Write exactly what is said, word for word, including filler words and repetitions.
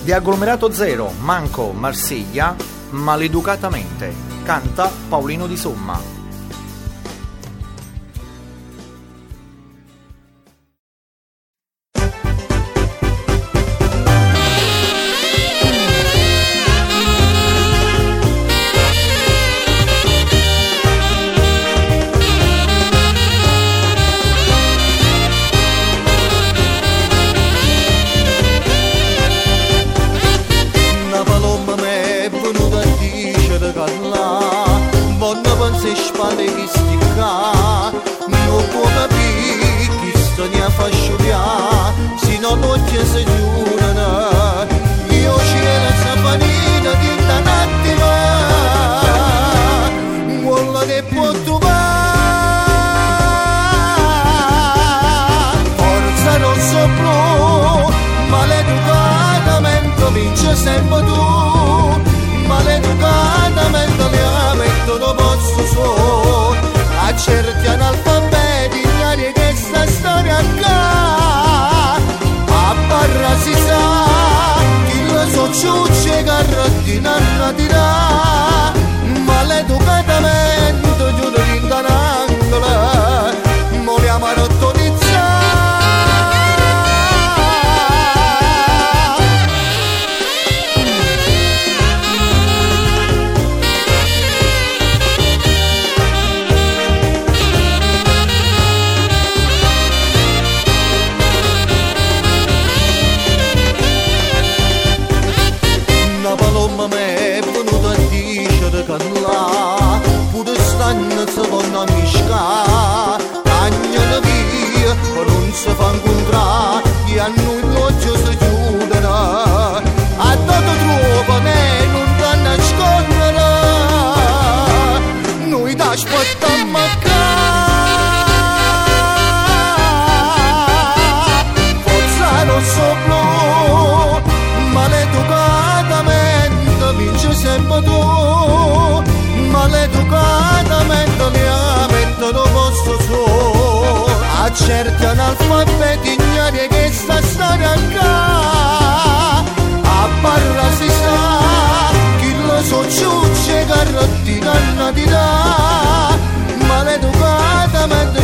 Di agglomerato zero, manco Marsiglia, maleducatamente. Canta Paolino Di Somma. Spade che sticca, non può capire chi sto ne fa sciupiare, se non l'occhio si giurano, io cielo sapanina di tanattima, quello che può trovare, forza rosso blu, maleducatamente vince sempre tu, maleducatamente le metto dopo suo, a certi analfabeti ignari che sta storia qua, a barra si sa, chi lo so ciucce carrottina la dirà, maleducatamente giuro l'inganandola, moriamo a rottonizzare. Palomma me è venuta a dire che là pure stanno si vanno misca tagliano via ma non si fa incontrare e a noi l'occhio si chiudono a dato troppo ne non danno a scorrere noi t'aspettiamo a casa forza rosso blu maleducatamente vince sempre tu, maleducatamente li mettono posto suo, a certi analfabeti ignari che sta storia qua, a barra si sa, chi lo so ciucce carrottina la dirà, maleducatamente